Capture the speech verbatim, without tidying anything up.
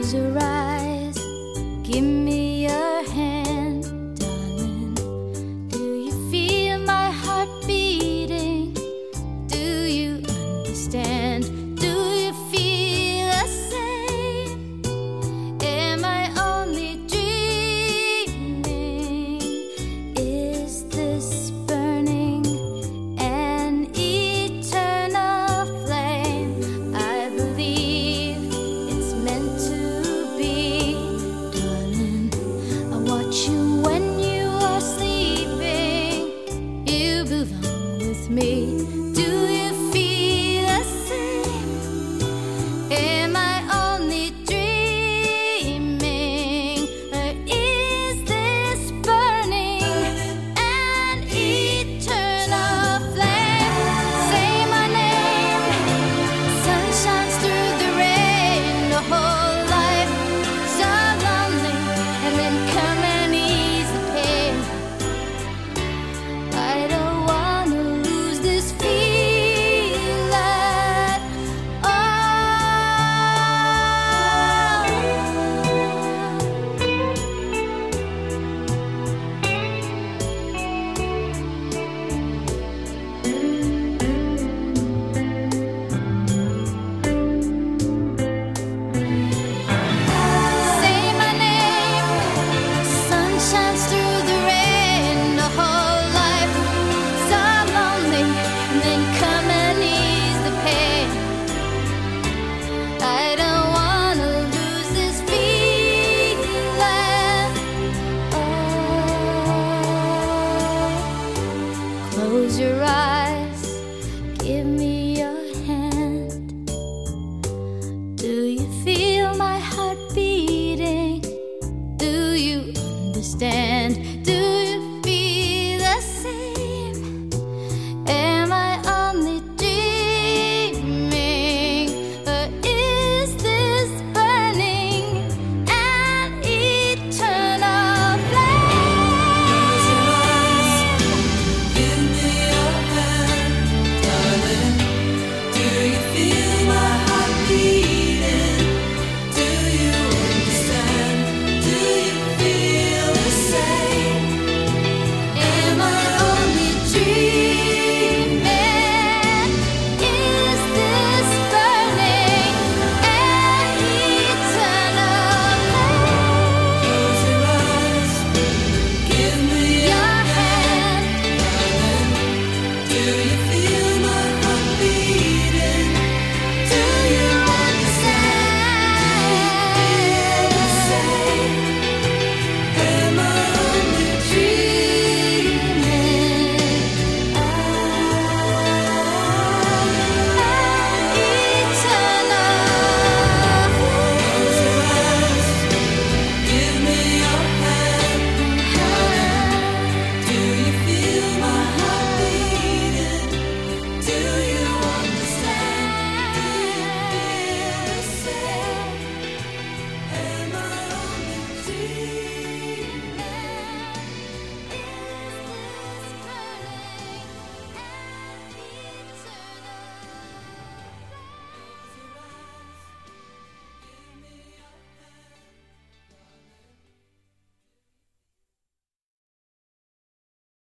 Close your eyes, give me your hand, darling. Do you feel my heart beating? Do you understand? Do you feel the same? Am I only dreaming? Is this burning an eternal flame? I believe it's meant to be, darling. I watch you when you are sleeping. You belong with me. Do you feel the same? Am I only dreaming? Or is this burning an eternal flame? Say my name. Sun shines through the rain. The whole life so lonely, and then come and ease the pain. I don't wanna lose this feeling at Say my name. Sun shines through the rain. The whole life so lonely, and then come and ease the pain. I don't wanna lose this feeling. Oh, close your eyes, give me